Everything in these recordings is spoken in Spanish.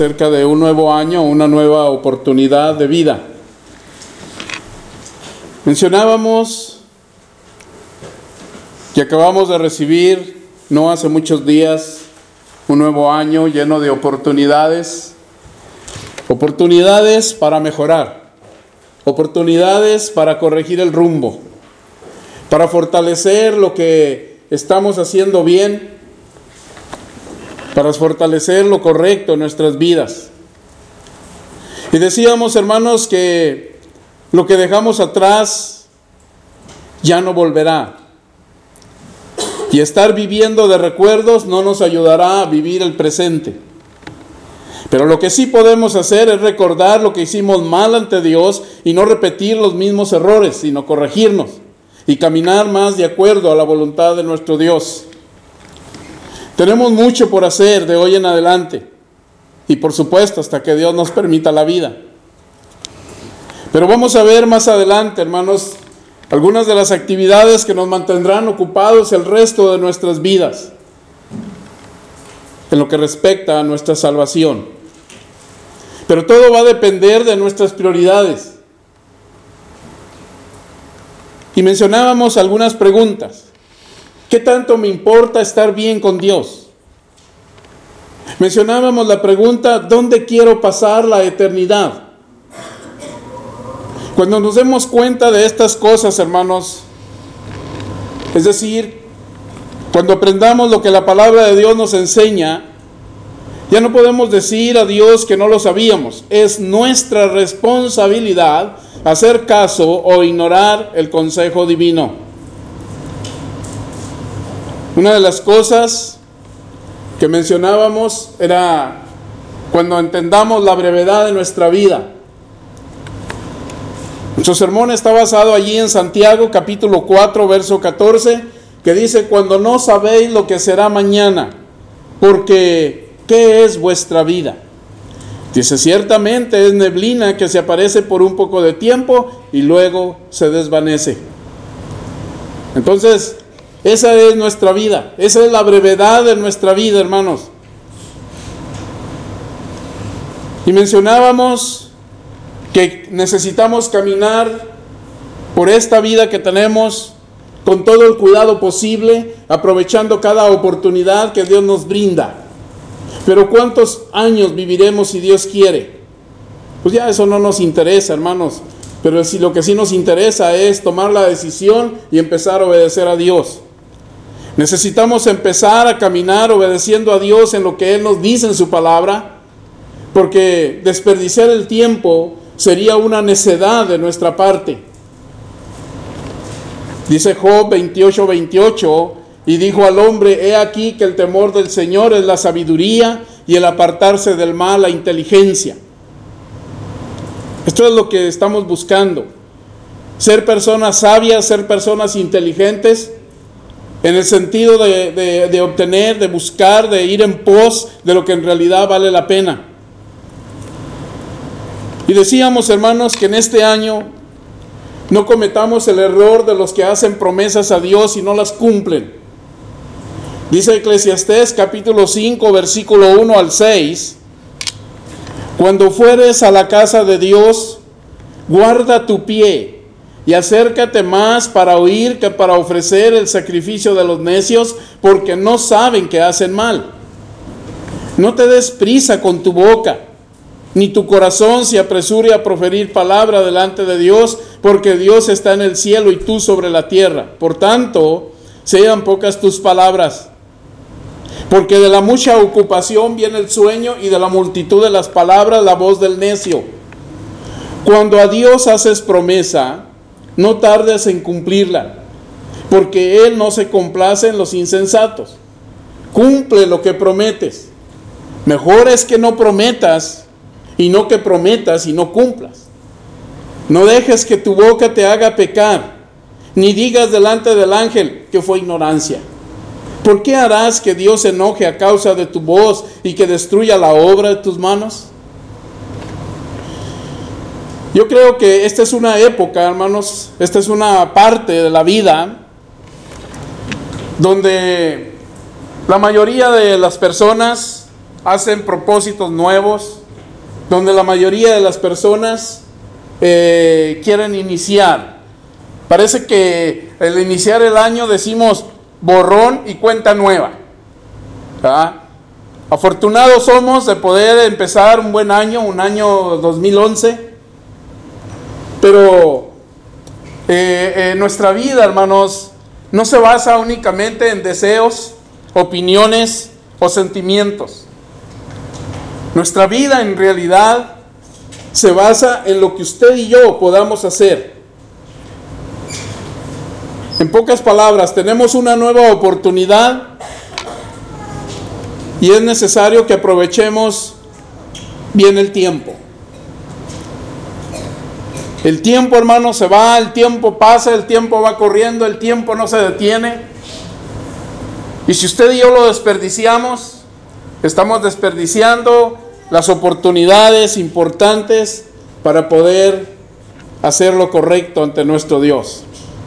Acerca de un nuevo año, una nueva oportunidad de vida. Mencionábamos que acabamos de recibir, no hace muchos días, un nuevo año lleno de oportunidades para mejorar, oportunidades para corregir el rumbo, para fortalecer lo que estamos haciendo bien, para fortalecer lo correcto en nuestras vidas. Y decíamos, hermanos, que lo que dejamos atrás ya no volverá. Y estar viviendo de recuerdos no nos ayudará a vivir el presente. Pero lo que sí podemos hacer es recordar lo que hicimos mal ante Dios y no repetir los mismos errores, sino corregirnos y caminar más de acuerdo a la voluntad de nuestro Dios. Tenemos mucho por hacer de hoy en adelante y por supuesto hasta que Dios nos permita la vida. Pero vamos a ver más adelante, hermanos, algunas de las actividades que nos mantendrán ocupados el resto de nuestras vidas en lo que respecta a nuestra salvación. Pero todo va a depender de nuestras prioridades. Y mencionábamos algunas preguntas. ¿Qué tanto me importa estar bien con Dios? Mencionábamos la pregunta, ¿dónde quiero pasar la eternidad? Cuando nos demos cuenta de estas cosas, hermanos, es decir, cuando aprendamos lo que la palabra de Dios nos enseña, ya no podemos decir a Dios que no lo sabíamos. Es nuestra responsabilidad hacer caso o ignorar el consejo divino. Una de las cosas que mencionábamos era cuando entendamos la brevedad de nuestra vida. Nuestro sermón está basado allí en Santiago capítulo 4 verso 14, que dice: cuando no sabéis lo que será mañana, porque ¿qué es vuestra vida? Dice, ciertamente es neblina que se aparece por un poco de tiempo y luego se desvanece. Entonces, esa es nuestra vida, esa es la brevedad de nuestra vida, hermanos. Y mencionábamos que necesitamos caminar por esta vida que tenemos con todo el cuidado posible, aprovechando cada oportunidad que Dios nos brinda. Pero ¿cuántos años viviremos si Dios quiere? Pues ya eso no nos interesa, hermanos. Pero si lo que sí nos interesa es tomar la decisión y empezar a obedecer a Dios. Necesitamos empezar a caminar obedeciendo a Dios en lo que Él nos dice en su palabra, porque desperdiciar el tiempo sería una necedad de nuestra parte. Dice Job 28:28, y dijo al hombre: he aquí que el temor del Señor es la sabiduría y el apartarse del mal la inteligencia. Esto es lo que estamos buscando, ser personas sabias, ser personas inteligentes, en el sentido de obtener, de buscar, de ir en pos de lo que en realidad vale la pena. Y decíamos, hermanos, que en este año no cometamos el error de los que hacen promesas a Dios y no las cumplen. Dice Eclesiastés capítulo 5 versículo 1 al 6, cuando fueres a la casa de Dios, guarda tu pie y acércate más para oír que para ofrecer el sacrificio de los necios, porque no saben que hacen mal. No te des prisa con tu boca, ni tu corazón se apresure a proferir palabra delante de Dios, porque Dios está en el cielo y tú sobre la tierra. Por tanto, sean pocas tus palabras, porque de la mucha ocupación viene el sueño, y de la multitud de las palabras la voz del necio. Cuando a Dios haces promesa, no tardes en cumplirla, porque Él no se complace en los insensatos. Cumple lo que prometes. Mejor es que no prometas, y no que prometas y no cumplas. No dejes que tu boca te haga pecar, ni digas delante del ángel que fue ignorancia. ¿Por qué harás que Dios se enoje a causa de tu voz y que destruya la obra de tus manos? Yo creo que esta es una época, hermanos, esta es una parte de la vida donde la mayoría de las personas hacen propósitos nuevos, donde la mayoría de las personas quieren iniciar. Parece que al iniciar el año decimos borrón y cuenta nueva. ¿Verdad? Afortunados somos de poder empezar un buen año, un año 2011, pero nuestra vida, hermanos, no se basa únicamente en deseos, opiniones o sentimientos. Nuestra vida en realidad se basa en lo que usted y yo podamos hacer. En pocas palabras, tenemos una nueva oportunidad y es necesario que aprovechemos bien el tiempo. El tiempo, hermano, se va, el tiempo pasa, el tiempo va corriendo, el tiempo no se detiene. Y si usted y yo lo desperdiciamos, estamos desperdiciando las oportunidades importantes para poder hacer lo correcto ante nuestro Dios.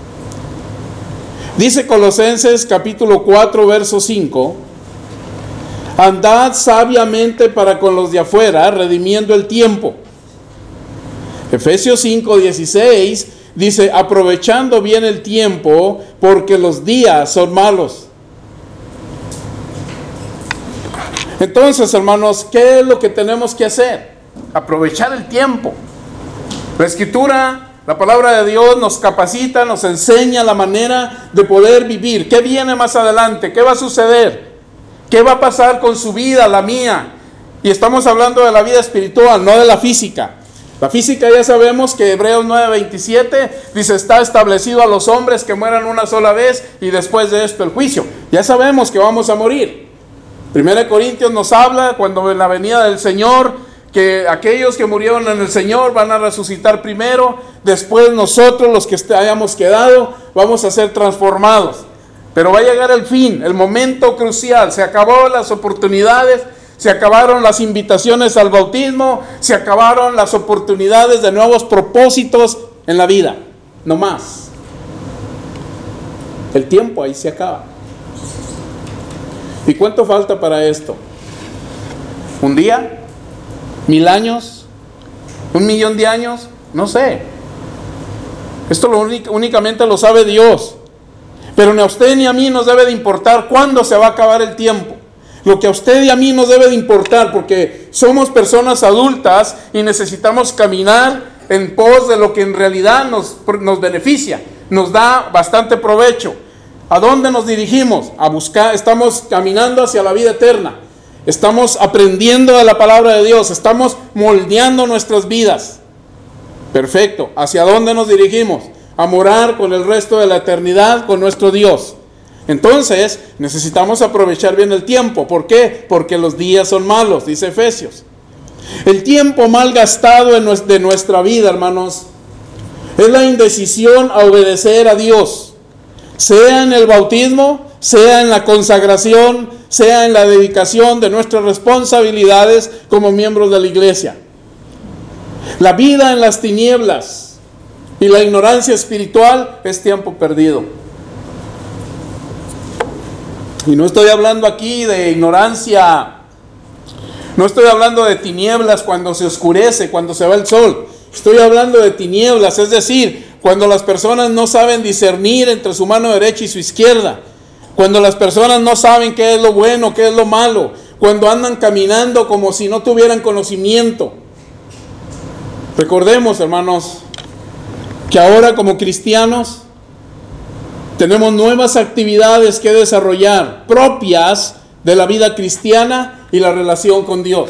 Dice Colosenses capítulo 4, verso 5: andad sabiamente para con los de afuera, redimiendo el tiempo. Efesios 5, 16 dice: aprovechando bien el tiempo, porque los días son malos. Entonces, hermanos, ¿qué es lo que tenemos que hacer? Aprovechar el tiempo. La Escritura, la palabra de Dios nos capacita, nos enseña la manera de poder vivir. ¿Qué viene más adelante? ¿Qué va a suceder? ¿Qué va a pasar con su vida, la mía? Y estamos hablando de la vida espiritual, no de la física. La física ya sabemos que Hebreos 9:27 dice: está establecido a los hombres que mueran una sola vez y después de esto el juicio. Ya sabemos que vamos a morir. 1 Corintios nos habla cuando en la venida del Señor, que aquellos que murieron en el Señor van a resucitar primero, después nosotros los que hayamos quedado vamos a ser transformados. Pero va a llegar el fin, el momento crucial. Se acabaron las oportunidades, se acabaron las invitaciones al bautismo, se acabaron las oportunidades de nuevos propósitos en la vida. No más. El tiempo ahí se acaba. ¿Y cuánto falta para esto? ¿Un día? ¿1000 años? ¿1 millón de años? No sé. Esto únicamente lo sabe Dios. Pero ni a usted ni a mí nos debe de importar cuándo se va a acabar el tiempo. Lo que a usted y a mí nos debe de importar, porque somos personas adultas y necesitamos caminar en pos de lo que en realidad nos beneficia, nos da bastante provecho. ¿A dónde nos dirigimos? A buscar, estamos caminando hacia la vida eterna. Estamos aprendiendo de la palabra de Dios, estamos moldeando nuestras vidas. Perfecto. ¿Hacia dónde nos dirigimos? A morar con el resto de la eternidad con nuestro Dios. Entonces, necesitamos aprovechar bien el tiempo. ¿Por qué? Porque los días son malos, dice Efesios. El tiempo mal gastado de nuestra vida, hermanos, es la indecisión a obedecer a Dios. Sea en el bautismo, sea en la consagración, sea en la dedicación de nuestras responsabilidades como miembros de la iglesia. La vida en las tinieblas y la ignorancia espiritual es tiempo perdido. Y no estoy hablando aquí de ignorancia, no estoy hablando de tinieblas cuando se oscurece, cuando se va el sol. Estoy hablando de tinieblas, es decir, cuando las personas no saben discernir entre su mano derecha y su izquierda, cuando las personas no saben qué es lo bueno, qué es lo malo, cuando andan caminando como si no tuvieran conocimiento. Recordemos, hermanos, que ahora como cristianos tenemos nuevas actividades que desarrollar propias de la vida cristiana y la relación con Dios.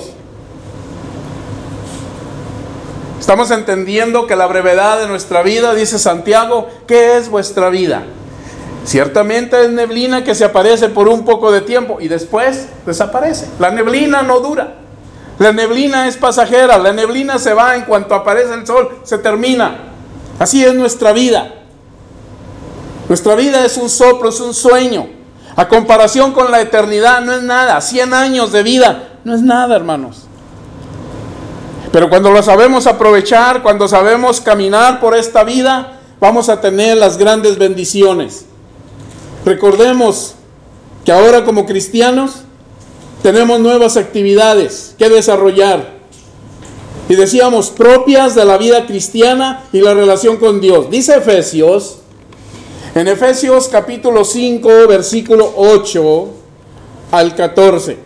Estamos entendiendo que la brevedad de nuestra vida, dice Santiago, ¿qué es vuestra vida? Ciertamente es neblina que se aparece por un poco de tiempo y después desaparece. La neblina no dura. La neblina es pasajera. La neblina se va en cuanto aparece el sol, se termina. Así es nuestra vida. Nuestra vida es un soplo, es un sueño. A comparación con la eternidad no es nada. 100 años de vida no es nada, hermanos. Pero cuando lo sabemos aprovechar, cuando sabemos caminar por esta vida, vamos a tener las grandes bendiciones. Recordemos que ahora como cristianos tenemos nuevas actividades que desarrollar. Y decíamos, propias de la vida cristiana y la relación con Dios. Dice Efesios, en Efesios capítulo 5, versículo 8 al 14.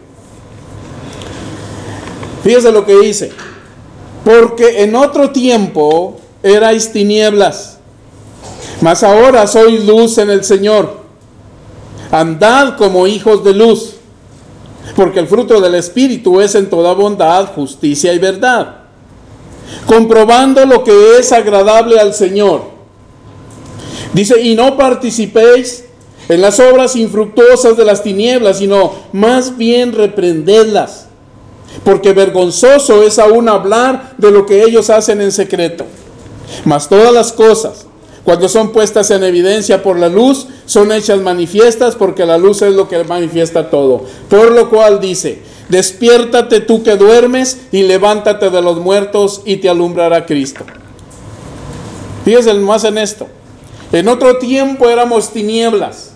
Fíjese lo que dice. Porque en otro tiempo erais tinieblas, mas ahora sois luz en el Señor. Andad como hijos de luz, porque el fruto del Espíritu es en toda bondad, justicia y verdad, comprobando lo que es agradable al Señor. Dice, y no participéis en las obras infructuosas de las tinieblas, sino más bien reprendedlas, porque vergonzoso es aún hablar de lo que ellos hacen en secreto. Mas todas las cosas, cuando son puestas en evidencia por la luz, son hechas manifiestas, porque la luz es lo que manifiesta todo. Por lo cual dice, despiértate tú que duermes y levántate de los muertos y te alumbrará Cristo. Fíjense más en esto. En otro tiempo éramos tinieblas.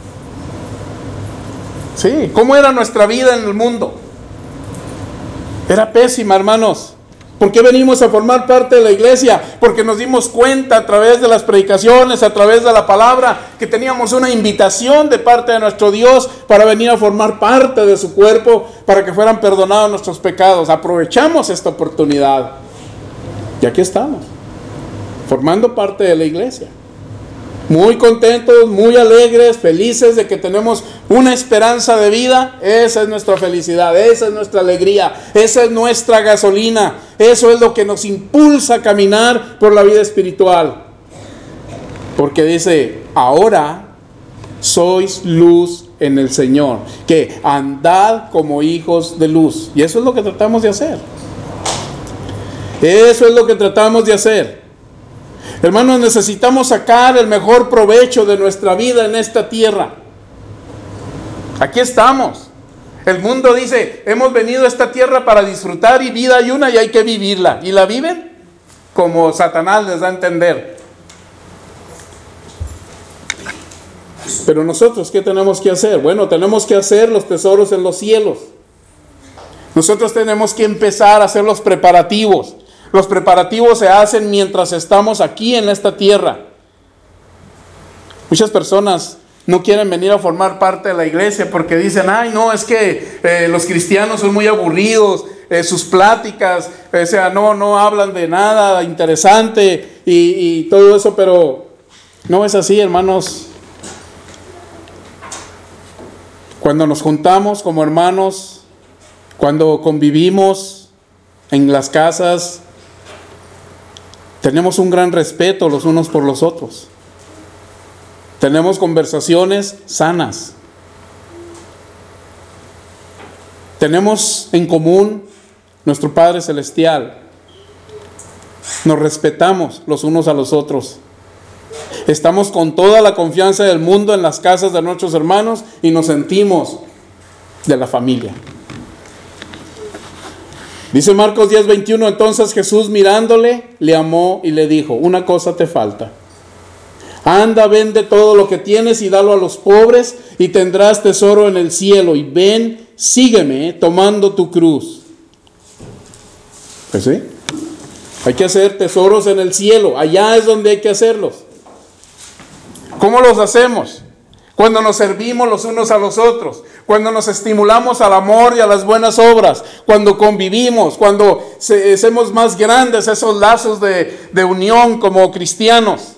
Sí, ¿cómo era nuestra vida en el mundo? Era pésima, hermanos. ¿Por qué venimos a formar parte de la iglesia? Porque nos dimos cuenta a través de las predicaciones, a través de la palabra, que teníamos una invitación de parte de nuestro Dios para venir a formar parte de su cuerpo, para que fueran perdonados nuestros pecados. Aprovechamos esta oportunidad. Y aquí estamos, formando parte de la iglesia. Muy contentos, muy alegres, felices de que tenemos una esperanza de vida. Esa es nuestra felicidad, esa es nuestra alegría, esa es nuestra gasolina. Eso es lo que nos impulsa a caminar por la vida espiritual. Porque dice, ahora sois luz en el Señor, que andad como hijos de luz. Y eso es lo que tratamos de hacer. Eso es lo que tratamos de hacer. Hermanos, necesitamos sacar el mejor provecho de nuestra vida en esta tierra. Aquí estamos. El mundo dice, hemos venido a esta tierra para disfrutar, y vida hay una y hay que vivirla. ¿Y la viven? Como Satanás les da a entender. Pero nosotros, ¿qué tenemos que hacer? Bueno, tenemos que hacer los tesoros en los cielos. Nosotros tenemos que empezar a hacer los preparativos. Los preparativos se hacen mientras estamos aquí en esta tierra. Muchas personas no quieren venir a formar parte de la iglesia porque dicen, ay no, es que los cristianos son muy aburridos, sus pláticas, o sea, no hablan de nada interesante y todo eso, pero no es así, hermanos. Cuando nos juntamos como hermanos, cuando convivimos en las casas, tenemos un gran respeto los unos por los otros. Tenemos conversaciones sanas. Tenemos en común nuestro Padre Celestial. Nos respetamos los unos a los otros. Estamos con toda la confianza del mundo en las casas de nuestros hermanos y nos sentimos de la familia. Dice Marcos 10:21, entonces Jesús mirándole, le amó y le dijo, una cosa te falta. Anda, vende todo lo que tienes y dalo a los pobres y tendrás tesoro en el cielo. Y ven, sígueme tomando tu cruz. Pues sí, hay que hacer tesoros en el cielo. Allá es donde hay que hacerlos. ¿Cómo los hacemos? Cuando nos servimos los unos a los otros, cuando nos estimulamos al amor y a las buenas obras, cuando convivimos, cuando hacemos más grandes esos lazos de unión como cristianos.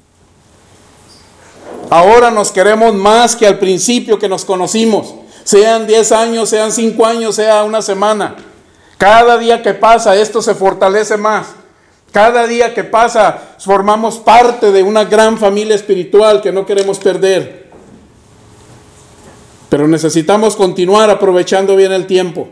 Ahora nos queremos más que al principio que nos conocimos, sean 10 años, sean 5 años, sea una semana. Cada día que pasa esto se fortalece más. Cada día que pasa formamos parte de una gran familia espiritual que no queremos perder. Pero necesitamos continuar aprovechando bien el tiempo.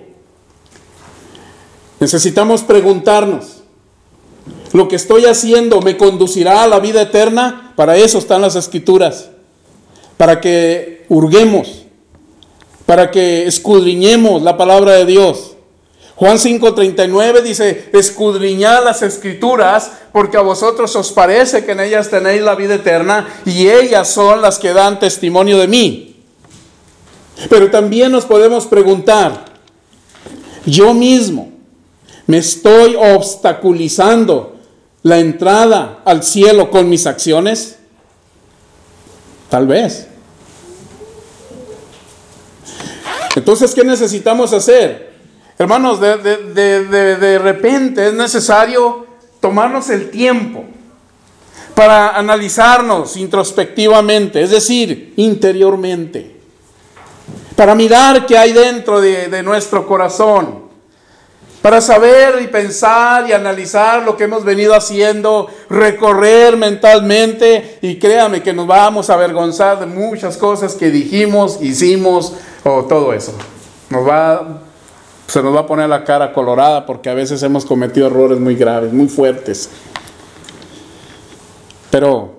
Necesitamos preguntarnos, ¿lo que estoy haciendo me conducirá a la vida eterna? Para eso están las Escrituras. Para que hurguemos, para que escudriñemos la palabra de Dios. Juan 5:39 dice, escudriñad las Escrituras, porque a vosotros os parece que en ellas tenéis la vida eterna, y ellas son las que dan testimonio de mí. Pero también nos podemos preguntar, ¿yo mismo me estoy obstaculizando la entrada al cielo con mis acciones? Tal vez. Entonces, ¿qué necesitamos hacer? Hermanos, de repente es necesario tomarnos el tiempo para analizarnos introspectivamente, es decir, interiormente, para mirar qué hay dentro de nuestro corazón, para saber y pensar y analizar lo que hemos venido haciendo, recorrer mentalmente, y créame que nos vamos a avergonzar de muchas cosas que dijimos, hicimos, o todo eso. Se nos va a poner la cara colorada porque a veces hemos cometido errores muy graves, muy fuertes. Pero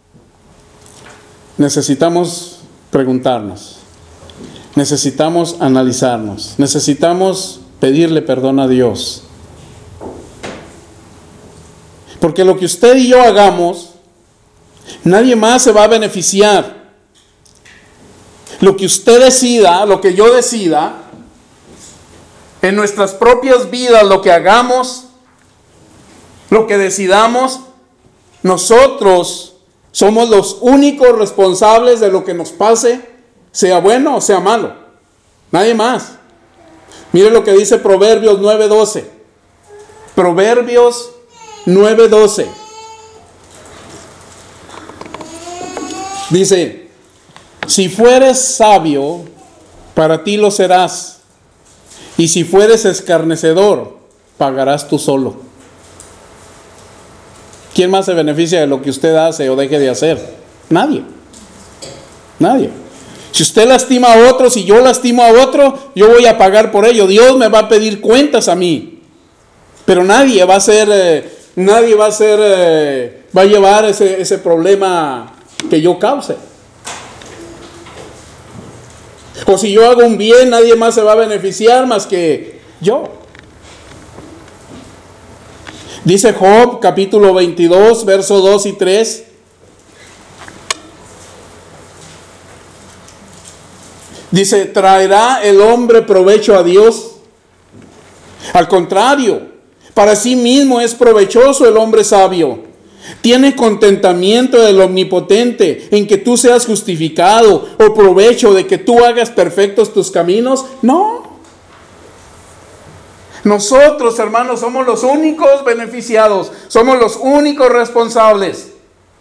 necesitamos preguntarnos, necesitamos analizarnos, necesitamos pedirle perdón a Dios. Porque lo que usted y yo hagamos, nadie más se va a beneficiar. Lo que usted decida, lo que yo decida, en nuestras propias vidas, lo que hagamos, lo que decidamos, nosotros somos los únicos responsables de lo que nos pase, sea bueno o sea malo. Nadie más. Mire lo que dice Proverbios 9:12. Proverbios 9:12. Dice, si fueres sabio, para ti lo serás, y si fueres escarnecedor, pagarás tú solo. ¿Quién más se beneficia de lo que usted hace o deje de hacer? Nadie. Nadie. Si usted lastima a otro, si yo lastimo a otro, yo voy a pagar por ello. Dios me va a pedir cuentas a mí. Pero nadie va a llevar ese problema que yo cause. O si yo hago un bien, nadie más se va a beneficiar más que yo. Dice Job, capítulo 22, versos 2 y 3. Dice, ¿traerá el hombre provecho a Dios? Al contrario, para sí mismo es provechoso el hombre sabio. ¿Tiene contentamiento del Omnipotente en que tú seas justificado, o provecho de que tú hagas perfectos tus caminos? No. Nosotros, hermanos, somos los únicos beneficiados, somos los únicos responsables.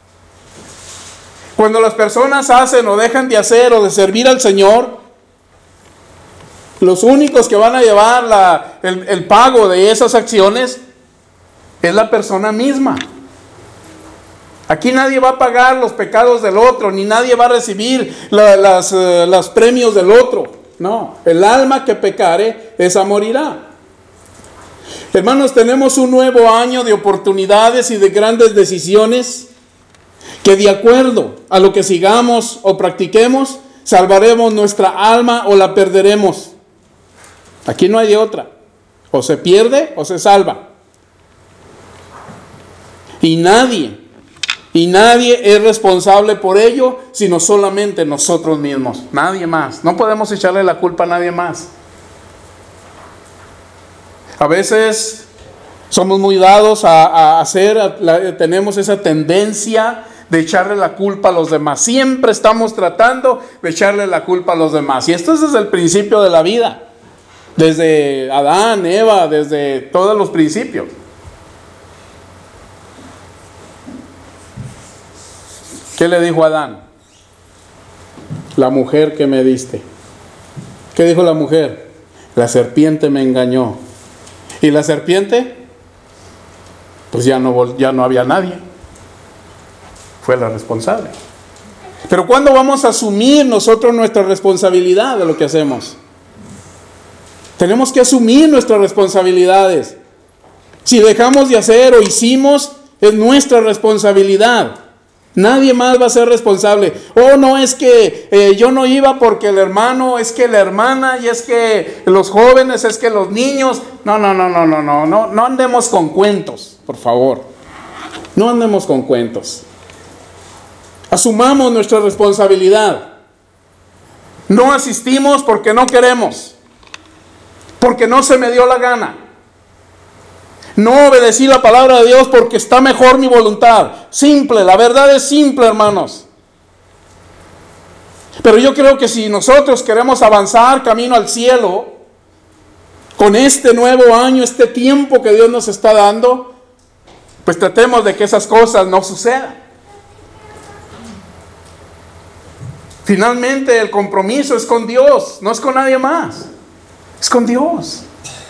Cuando las personas hacen o dejan de hacer o de servir al Señor, los únicos que van a llevar el pago de esas acciones es la persona misma. Aquí nadie va a pagar los pecados del otro, ni nadie va a recibir los premios del otro. No, el alma que pecare, esa morirá. Hermanos, tenemos un nuevo año de oportunidades y de grandes decisiones que, de acuerdo a lo que sigamos o practiquemos, salvaremos nuestra alma o la perderemos. Aquí no hay de otra. O se pierde o se salva. Y nadie es responsable por ello, sino solamente nosotros mismos. Nadie más. No podemos echarle la culpa a nadie más. A veces somos muy dados tenemos esa tendencia de echarle la culpa a los demás. Siempre estamos tratando de echarle la culpa a los demás. Y esto es desde el principio de la vida. Desde Adán, Eva, desde todos los principios. ¿Qué le dijo Adán? La mujer que me diste. ¿Qué dijo la mujer? La serpiente me engañó. ¿Y la serpiente? Pues ya no había nadie. Fue la responsable. Pero ¿cuándo vamos a asumir nosotros nuestra responsabilidad de lo que hacemos? Tenemos que asumir nuestras responsabilidades. Si dejamos de hacer o hicimos, es nuestra responsabilidad. Nadie más va a ser responsable. Oh, no, es que yo no iba porque el hermano, es que la hermana, y es que los jóvenes, es que los niños. No andemos con cuentos, por favor. No andemos con cuentos. Asumamos nuestra responsabilidad. No asistimos porque no queremos, porque no se me dio la gana. No obedecí la palabra de Dios porque está mejor mi voluntad. Simple, la verdad es simple, hermanos. Pero yo creo que si nosotros queremos avanzar camino al cielo, con este nuevo año, este tiempo que Dios nos está dando, pues tratemos de que esas cosas no sucedan. Finalmente el compromiso es con Dios, no es con nadie más, es con Dios.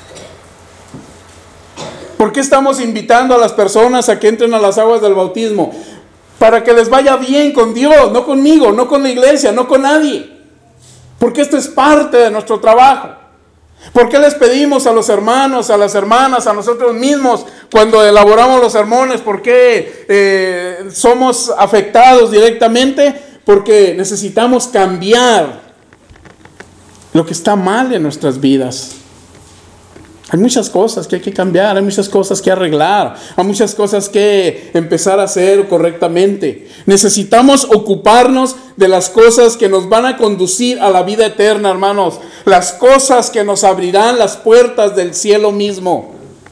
¿Por qué estamos invitando a las personas a que entren a las aguas del bautismo? Para que les vaya bien con Dios, no conmigo, no con la iglesia, no con nadie. Porque esto es parte de nuestro trabajo. ¿Por qué les pedimos a los hermanos, a las hermanas, a nosotros mismos cuando elaboramos los sermones? ¿Por qué somos afectados directamente? Porque necesitamos cambiar lo que está mal en nuestras vidas. Hay muchas cosas que hay que cambiar, hay muchas cosas que arreglar, hay muchas cosas que empezar a hacer correctamente. Necesitamos ocuparnos de las cosas que nos van a conducir a la vida eterna, hermanos. Las cosas que nos abrirán las puertas del cielo mismo.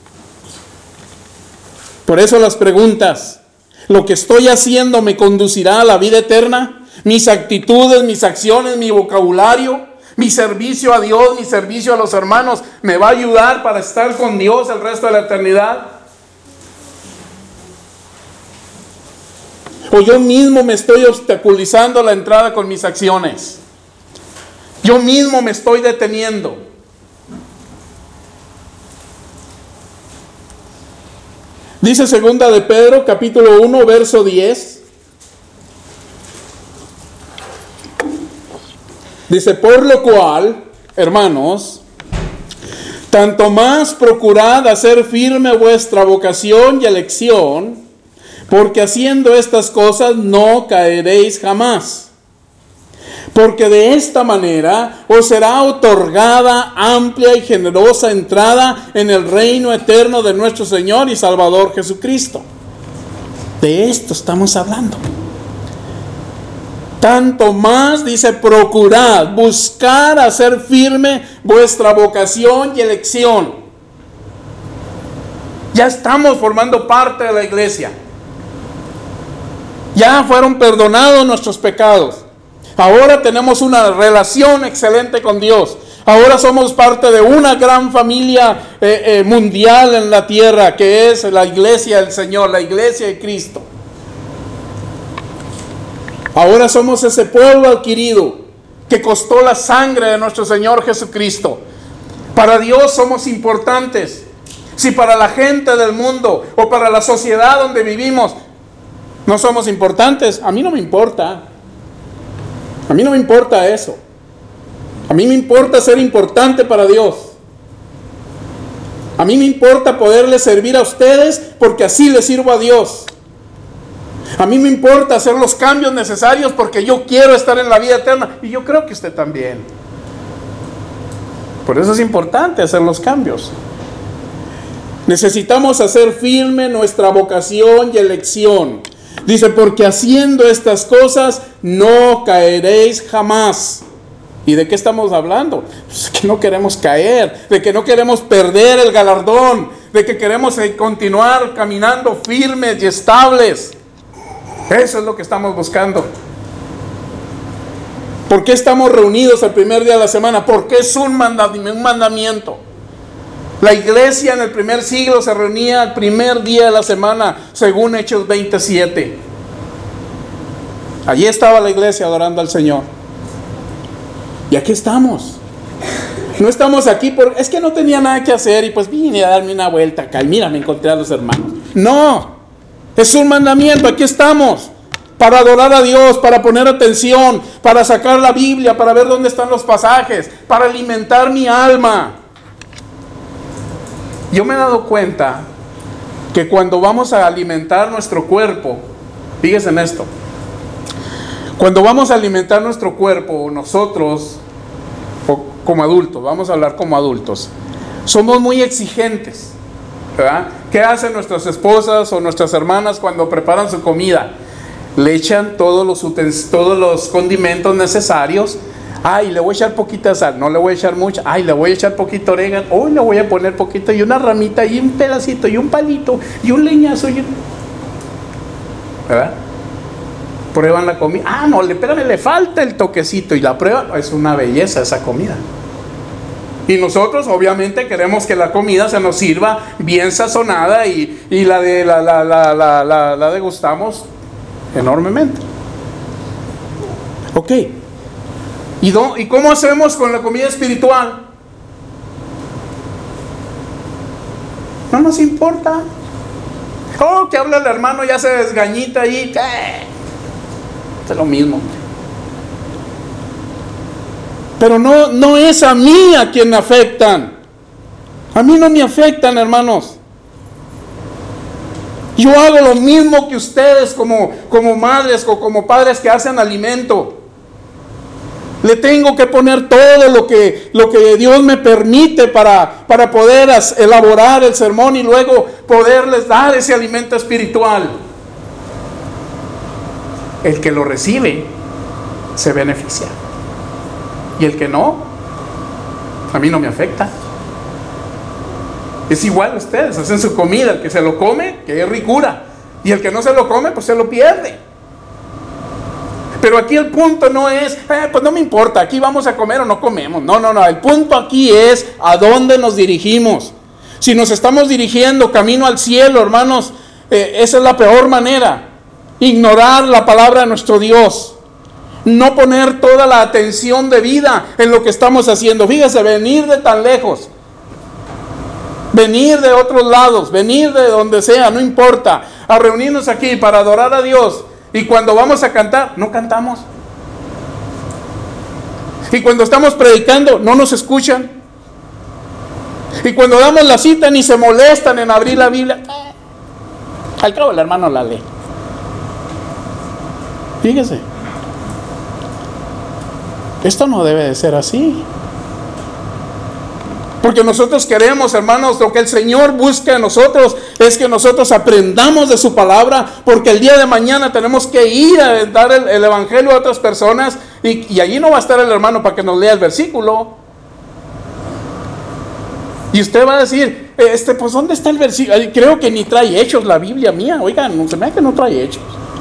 Por eso las preguntas: ¿lo que estoy haciendo me conducirá a la vida eterna? ¿Mis actitudes, mis acciones, mi vocabulario, mi servicio a Dios, mi servicio a los hermanos, me va a ayudar para estar con Dios el resto de la eternidad? ¿O yo mismo me estoy obstaculizando la entrada con mis acciones? Yo mismo me estoy deteniendo. Dice segunda de Pedro, capítulo 1, verso 10. Dice: por lo cual, hermanos, tanto más procurad hacer firme vuestra vocación y elección, porque haciendo estas cosas no caeréis jamás. Porque de esta manera os será otorgada amplia y generosa entrada en el reino eterno de nuestro Señor y Salvador Jesucristo. De esto estamos hablando. Tanto más, dice, procurad, buscar hacer firme vuestra vocación y elección. Ya estamos formando parte de la iglesia. Ya fueron perdonados nuestros pecados. Ahora tenemos una relación excelente con Dios. Ahora somos parte de una gran familia mundial en la tierra, que es la iglesia del Señor, la iglesia de Cristo. Ahora somos ese pueblo adquirido que costó la sangre de nuestro Señor Jesucristo. Para Dios somos importantes. Si para la gente del mundo o para la sociedad donde vivimos no somos importantes, a mí no me importa. A mí no me importa eso. A mí me importa ser importante para Dios. A mí me importa poderles servir a ustedes porque así les sirvo a Dios. A mí me importa hacer los cambios necesarios porque yo quiero estar en la vida eterna. Y yo creo que usted también. Por eso es importante hacer los cambios. Necesitamos hacer firme nuestra vocación y elección. Dice: porque haciendo estas cosas no caeréis jamás. ¿Y de qué estamos hablando? Pues que no queremos caer, de que no queremos perder el galardón, de que queremos continuar caminando firmes y estables. Eso es lo que estamos buscando. ¿Por qué estamos reunidos el primer día de la semana? Porque es un mandamiento. La iglesia en el primer siglo se reunía el primer día de la semana, según Hechos 27. Allí estaba la iglesia adorando al Señor. Y aquí estamos. No estamos aquí es que no tenía nada que hacer y pues vine a darme una vuelta acá y mira, me encontré a los hermanos. No. Es un mandamiento, aquí estamos, para adorar a Dios, para poner atención, para sacar la Biblia, para ver dónde están los pasajes, para alimentar mi alma. Yo me he dado cuenta que cuando vamos a alimentar nuestro cuerpo, fíjense en esto, cuando vamos a alimentar nuestro cuerpo, nosotros, como adultos, vamos a hablar como adultos, somos muy exigentes. ¿Verdad? ¿Qué hacen nuestras esposas o nuestras hermanas cuando preparan su comida? Le echan todos los condimentos necesarios Ay, le voy a echar poquita sal, no le voy a echar mucha. Ay, le voy a echar poquito orégano. Hoy le voy a poner poquito y una ramita y un pedacito y un palito y un leñazo. ¿Verdad? Prueban la comida. Ah, no, espérame, le falta el toquecito y la prueba. Es una belleza esa comida. Y nosotros obviamente queremos que la comida se nos sirva bien sazonada y la degustamos enormemente. Ok. ¿Y cómo hacemos con la comida espiritual? No nos importa. Oh, que habla el hermano, ya se desgañita ahí. Es lo mismo. Pero no es a mí a quien me afectan. A mí no me afectan, hermanos. Yo hago lo mismo que ustedes como madres o como padres que hacen alimento. Le tengo que poner todo lo que Dios me permite para poder elaborar el sermón y luego poderles dar ese alimento espiritual. El que lo recibe se beneficia. Y el que no, a mí no me afecta. Es igual a ustedes, hacen su comida, el que se lo come, que es ricura. Y el que no se lo come, pues se lo pierde. Pero aquí el punto no es, pues no me importa, aquí vamos a comer o no comemos. No, el punto aquí es a dónde nos dirigimos. Si nos estamos dirigiendo camino al cielo, hermanos, esa es la peor manera. Ignorar la palabra de nuestro Dios. No poner toda la atención de vida en lo que estamos haciendo. Fíjese, venir de tan lejos. Venir de otros lados, venir de donde sea, no importa. A reunirnos aquí para adorar a Dios. Y cuando vamos a cantar, no cantamos. Y cuando estamos predicando, no nos escuchan. Y cuando damos la cita, ni se molestan en abrir la Biblia. Al cabo el hermano la lee. Fíjese. Esto no debe de ser así. Porque nosotros queremos, hermanos, lo que el Señor busca en nosotros es que nosotros aprendamos de su palabra, porque el día de mañana tenemos que ir a dar el evangelio a otras personas y allí no va a estar el hermano para que nos lea el versículo. Y usted va a decir, pues ¿dónde está el versículo? Creo que ni trae hechos la Biblia mía. Oigan, no se me da que no trae hechos.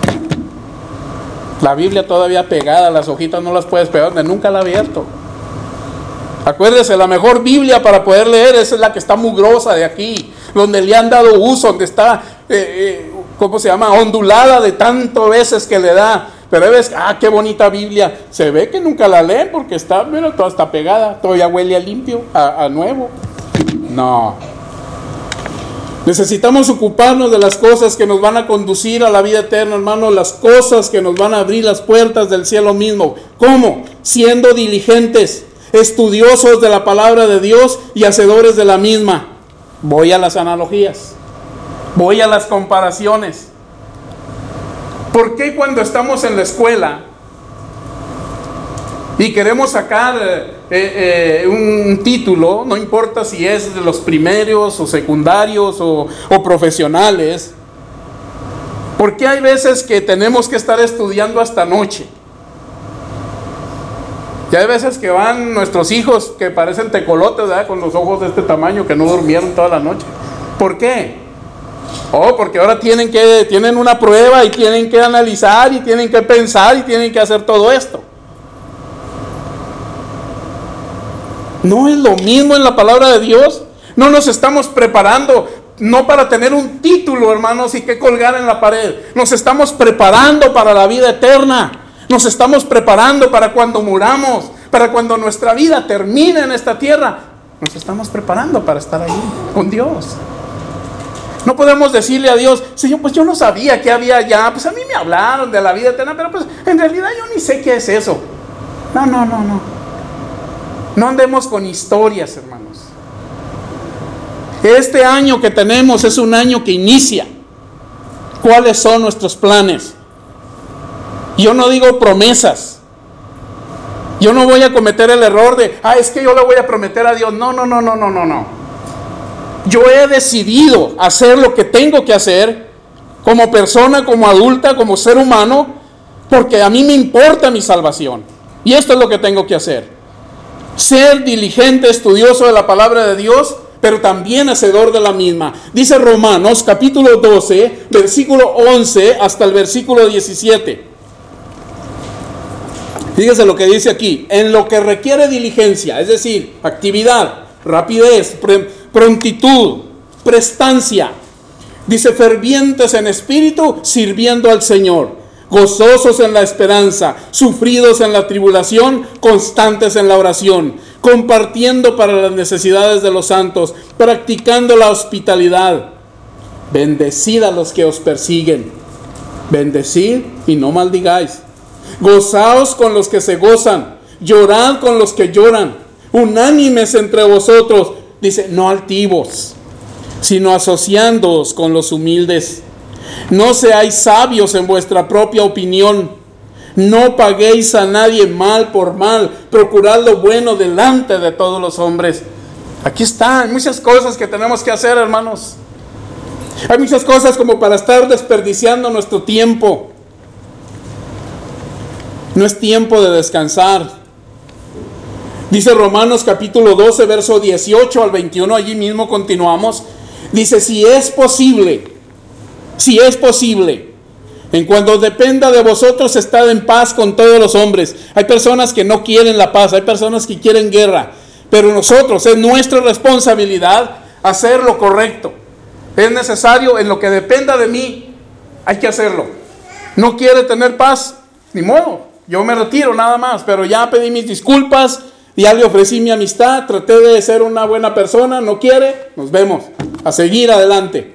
La Biblia todavía pegada, las hojitas no las puedes pegar, donde nunca la he abierto. Acuérdese, la mejor Biblia para poder leer es la que está mugrosa de aquí, donde le han dado uso, donde está, ¿cómo se llama? Ondulada de tantas veces que le da. Pero ves, qué bonita Biblia. Se ve que nunca la leen porque está, mira, toda está pegada, todavía huele a limpio, a nuevo. No. Necesitamos ocuparnos de las cosas que nos van a conducir a la vida eterna, hermano, las cosas que nos van a abrir las puertas del cielo mismo. ¿Cómo? Siendo diligentes, estudiosos de la palabra de Dios y hacedores de la misma. Voy a las analogías, voy a las comparaciones. ¿Por qué cuando estamos en la escuela y queremos sacar un título, no importa si es de los primeros o secundarios o profesionales, por qué hay veces que tenemos que estar estudiando hasta noche? Y hay veces que van nuestros hijos que parecen tecolotes, ¿verdad? Con los ojos de este tamaño, que no durmieron toda la noche. ¿Por qué? Porque ahora tienen una prueba y tienen que analizar y tienen que pensar y tienen que hacer todo esto. ¿No es lo mismo en la palabra de Dios? No nos estamos preparando, no para tener un título, hermanos, y que colgar en la pared. Nos estamos preparando para la vida eterna. Nos estamos preparando para cuando muramos, para cuando nuestra vida termine en esta tierra. Nos estamos preparando para estar ahí con Dios. No podemos decirle a Dios, Señor, pues yo no sabía que había allá. Pues a mí me hablaron de la vida eterna, pero pues en realidad yo ni sé qué es eso. No. No andemos con historias, hermanos. Este año que tenemos es un año que inicia. ¿Cuáles son nuestros planes? Yo no digo promesas. Yo no voy a cometer el error de, es que yo le voy a prometer a Dios. No. Yo he decidido hacer lo que tengo que hacer como persona, como adulta, como ser humano, porque a mí me importa mi salvación. Y esto es lo que tengo que hacer. Ser diligente, estudioso de la palabra de Dios, pero también hacedor de la misma. Dice Romanos capítulo 12, versículo 11 hasta el versículo 17. Fíjese lo que dice aquí. En lo que requiere diligencia, es decir, actividad, rapidez, prontitud, prestancia. Dice, fervientes en espíritu, sirviendo al Señor, gozosos en la esperanza, sufridos en la tribulación, constantes en la oración, compartiendo para las necesidades de los santos, practicando la hospitalidad. Bendecid a los que os persiguen, bendecid y no maldigáis. Gozaos con los que se gozan, llorad con los que lloran, unánimes entre vosotros. Dice, no altivos, sino asociándoos con los humildes. No seáis sabios en vuestra propia opinión. No paguéis a nadie mal por mal. Procurad lo bueno delante de todos los hombres. Aquí están muchas cosas que tenemos que hacer, hermanos. Hay muchas cosas como para estar desperdiciando nuestro tiempo. No es tiempo de descansar. Dice Romanos capítulo 12, verso 18 al 21, allí mismo continuamos. Dice, si es posible, en cuanto dependa de vosotros, estad en paz con todos los hombres. Hay personas que no quieren la paz, hay personas que quieren guerra, pero nosotros, es nuestra responsabilidad hacer lo correcto. Es necesario, en lo que dependa de mí, hay que hacerlo. No quiere tener paz, ni modo, yo me retiro nada más, pero ya pedí mis disculpas, ya le ofrecí mi amistad, traté de ser una buena persona, no quiere, nos vemos, a seguir adelante.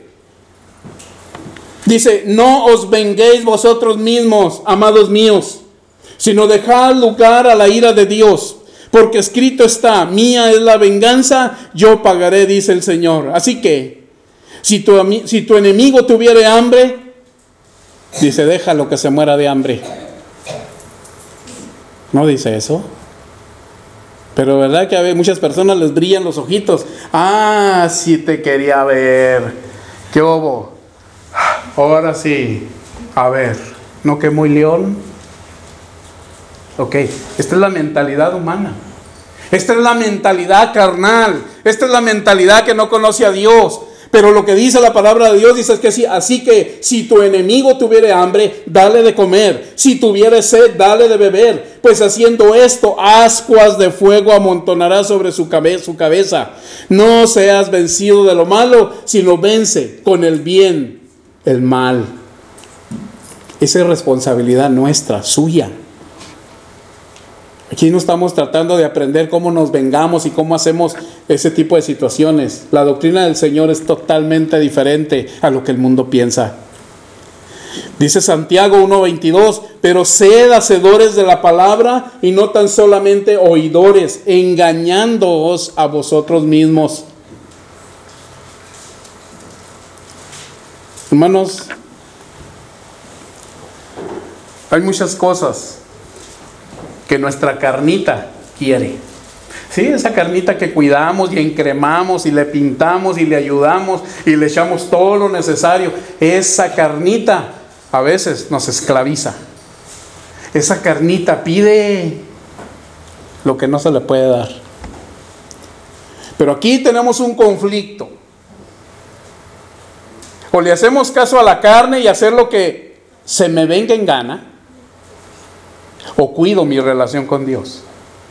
Dice, no os venguéis vosotros mismos, amados míos, sino dejad lugar a la ira de Dios, porque escrito está, mía es la venganza, yo pagaré, dice el Señor. Así que, si tu enemigo tuviere hambre, dice, déjalo que se muera de hambre. ¿No dice eso? Pero verdad que a muchas personas les brillan los ojitos. Ah, sí te quería ver. ¿Qué hubo? Ahora sí. A ver, ¿no que muy león? Ok, esta es la mentalidad humana. Esta es la mentalidad carnal. Esta es la mentalidad que no conoce a Dios. Pero lo que dice la palabra de Dios dice es que sí, así que si tu enemigo tuviere hambre, dale de comer. Si tuviere sed, dale de beber. Pues haciendo esto, ascuas de fuego amontonará sobre su cabeza. No seas vencido de lo malo, sino vence con el bien el mal. Esa es responsabilidad nuestra, suya. Aquí no estamos tratando de aprender cómo nos vengamos y cómo hacemos ese tipo de situaciones. La doctrina del Señor es totalmente diferente a lo que el mundo piensa. Dice Santiago 1:22, pero sed hacedores de la palabra y no tan solamente oidores, engañándoos a vosotros mismos. Hermanos, hay muchas cosas que nuestra carnita quiere. Sí, esa carnita que cuidamos y encremamos y le pintamos y le ayudamos y le echamos todo lo necesario. Esa carnita a veces nos esclaviza. Esa carnita pide lo que no se le puede dar. Pero aquí tenemos un conflicto. O le hacemos caso a la carne y hacer lo que se me venga en gana, o cuido mi relación con Dios.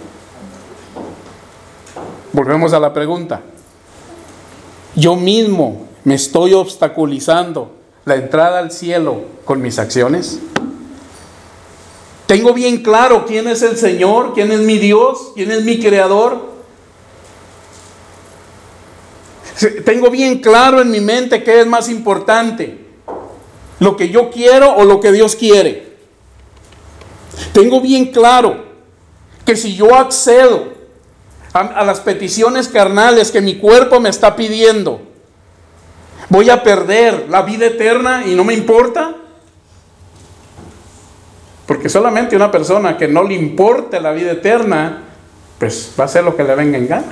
Volvemos a la pregunta. Yo mismo me estoy obstaculizando la entrada al cielo con mis acciones. Tengo bien claro quién es el Señor, quién es mi Dios, quién es mi Creador. Tengo bien claro en mi mente qué es más importante, lo que yo quiero o lo que Dios quiere. Tengo bien claro que si yo accedo a las peticiones carnales que mi cuerpo me está pidiendo, voy a perder la vida eterna y no me importa. Porque solamente una persona que no le importe la vida eterna, pues va a hacer lo que le venga en gana.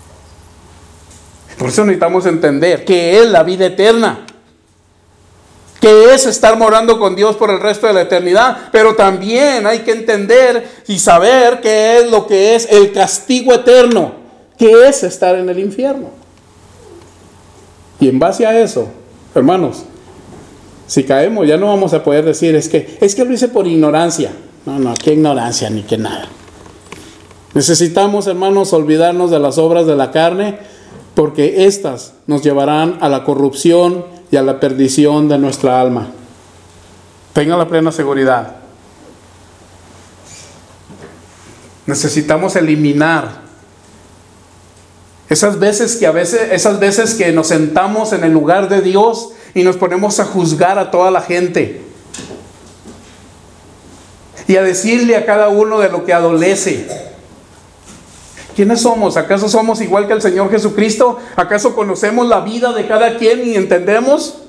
Por eso necesitamos entender qué es la vida eterna. que es estar morando con Dios por el resto de la eternidad, pero también hay que entender y saber qué es lo que es el castigo eterno, que es estar en el infierno. Y en base a eso, hermanos, si caemos ya no vamos a poder decir es que lo hice por ignorancia. No, qué ignorancia ni qué nada. Necesitamos, hermanos, olvidarnos de las obras de la carne, porque éstas nos llevarán a la corrupción y a la perdición de nuestra alma. Tenga la plena seguridad. Necesitamos eliminar esas veces que nos sentamos en el lugar de Dios y nos ponemos a juzgar a toda la gente y a decirle a cada uno de lo que adolece. ¿Quiénes somos? ¿Acaso somos igual que el Señor Jesucristo? ¿Acaso conocemos la vida de cada quien y entendemos?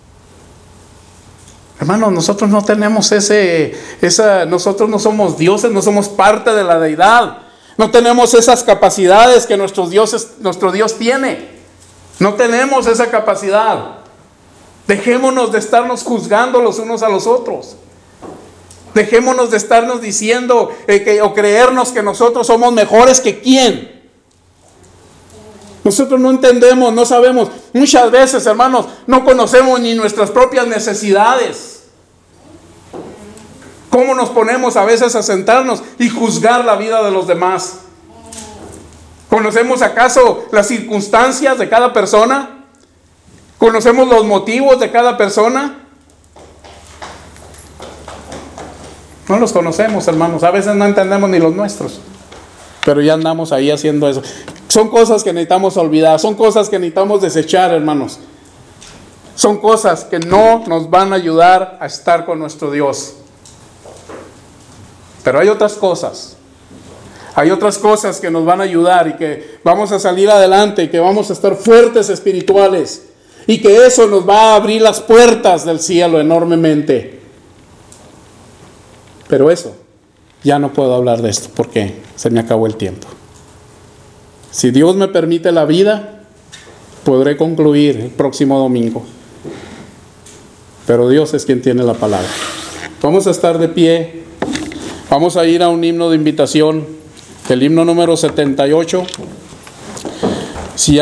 Hermanos, nosotros no tenemos nosotros no somos dioses, no somos parte de la deidad. No tenemos esas capacidades que nuestro Dios tiene. No tenemos esa capacidad. Dejémonos de estarnos juzgando los unos a los otros. Dejémonos de estarnos diciendo o creernos que nosotros somos mejores que quién. Nosotros no entendemos, no sabemos. Muchas veces, hermanos, no conocemos ni nuestras propias necesidades. ¿Cómo nos ponemos a veces a sentarnos y juzgar la vida de los demás? ¿Conocemos acaso las circunstancias de cada persona? ¿Conocemos los motivos de cada persona? No los conocemos, hermanos. A veces no entendemos ni los nuestros. Pero ya andamos ahí haciendo eso. Son cosas que necesitamos olvidar. Son cosas que necesitamos desechar, hermanos. Son cosas que no nos van a ayudar a estar con nuestro Dios. Pero hay otras cosas. Hay otras cosas que nos van a ayudar y que vamos a salir adelante y que vamos a estar fuertes espirituales. Y que eso nos va a abrir las puertas del cielo enormemente. Pero eso, ya no puedo hablar de esto porque se me acabó el tiempo. Si Dios me permite la vida, podré concluir el próximo domingo. Pero Dios es quien tiene la palabra. Vamos a estar de pie. Vamos a ir a un himno de invitación, el himno número 78.